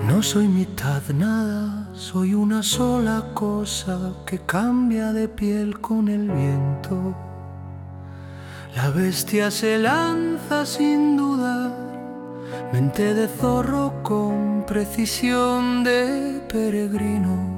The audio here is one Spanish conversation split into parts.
No soy mitad nada, soy una sola cosa que cambia de piel con el viento. La bestia se lanza sin dudar, mente de zorro con precisión de peregrino.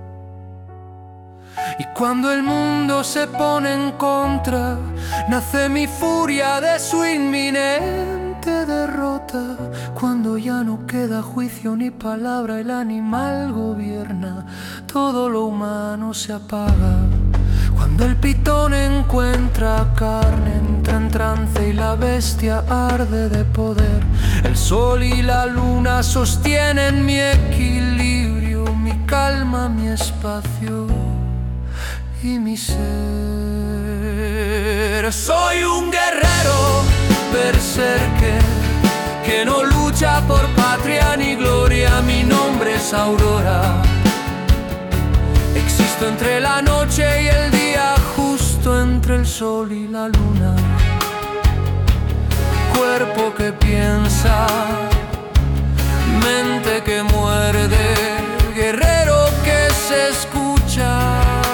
Y cuando el mundo se pone en contra, nace mi furia de su inminente derrota. Cuando ya no queda juicio ni palabra, el animal gobierna, todo lo humano se apaga. Cuando el pitón encuentra carne, entra en trance y la bestia arde de poder. El sol y la luna sostienen mi equilibrio, mi calma, mi espacio y mi ser. Soy un guerrero berserker que no lucha por patria ni gloria. Mi nombre es Aurora. Existo entre la noche y el día, justo entre el sol y la luna. Cuerpo que piensa, mente que muerde, guerrero que se escucha.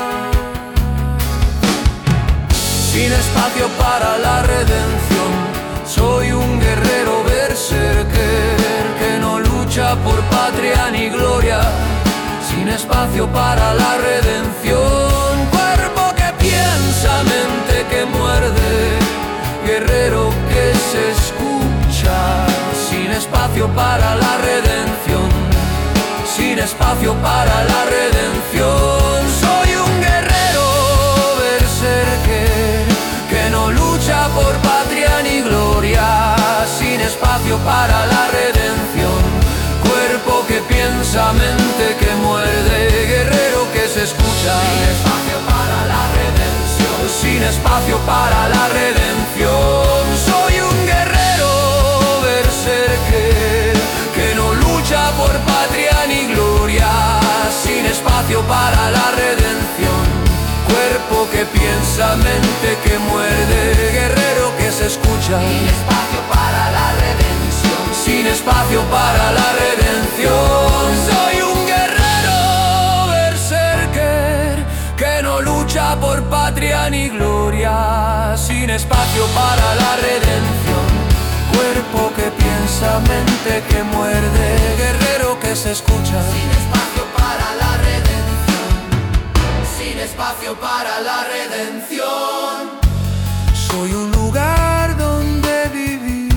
Sin espacio para la redención, soy un guerrero berserker que no lucha por patria ni gloria. Sin espacio para la redención, cuerpo que piensa, mente que muerde, guerrero que se escucha. Sin espacio para la redención, sin espacio para la redención. Soy un guerrero berserker que no lucha por patria ni gloria. Sin espacio para la redención, cuerpo que piensa, mente que muerde, guerrero que se escucha. Sin espacio para la redención, sin espacio para la redención. Soy un guerrero berserker que no lucha por patria ni gloria. Sin espacio para la redención, cuerpo que piensa, mente que muerde, guerrero que se escucha. Sin espacio para la redención, sin espacio para la redención. Soy un guerrero berserker que no lucha por patria ni gloria. Sin espacio para la redención, cuerpo que piensa, mente que muerde, guerrero que se escucha. sin espacio para la redención, sin espacio para la redención. Soy un lugar donde vivir,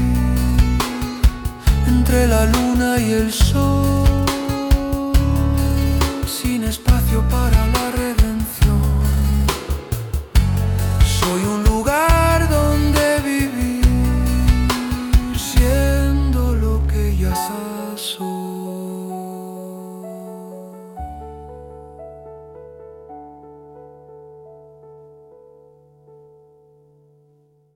entre la luna y el sol. Sin espacio para la redención. Soy un lugar donde vivir, siendo lo que ya soy.